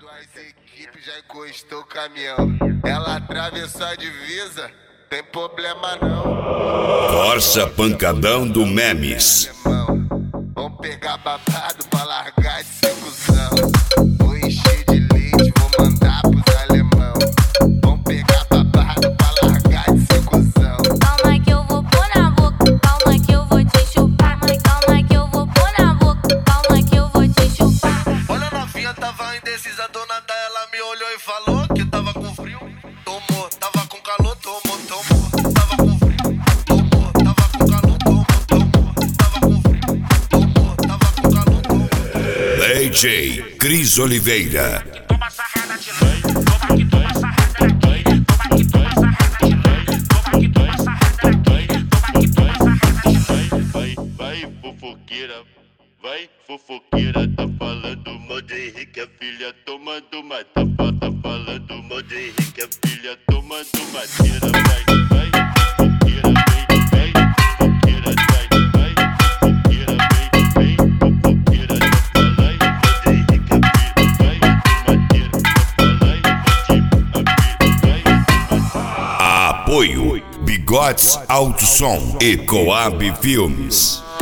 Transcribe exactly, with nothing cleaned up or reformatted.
Duas equipes já encostou o caminhão. Ela atravessou a divisa, tem problema não. Corsa Pancadão do Memes. Vamos pegar babado pra largar esse cuzão. Vou encher de leite, vou mandar pros alemão. Vamos pegar babado pra largar esse cuzão. Calma que eu vou pôr na boca, calma que eu vou te chupar. Calma que eu vou pôr na boca, calma que eu vou te chupar. Olha a novinha, tava indecisa, dona da ela me olhou e falou que tava com frio. Tomou, tava com calor, tomou, tomou. Tava com frio, tomou, tava com calor, tomou, tomou. Tava com frio, tomou, tava com calor, tomou. D J Cris Oliveira. Toma sarrada de lei, toma que toma sarrada aqui, toma que toma sarrada de lei, toma que toma sarrada aqui, toma que toma sarrada de lei. Vai, vai, fofoqueira, vai, fofoqueira, tá falando mal de Henrique, a filha tomando uma, tá, tá falando mal de Henrique, a filha tomando madeira, vai, vai, fofoqueira, vem, vem, fofoqueira, vai, vai, fofoqueira, vem, vem, fofoqueira, tá falando mal de Henrique, a filha, vai, madeira, tá falando mal de a filha, vai, Apoio Bigotes Alto Som e Coab Filmes.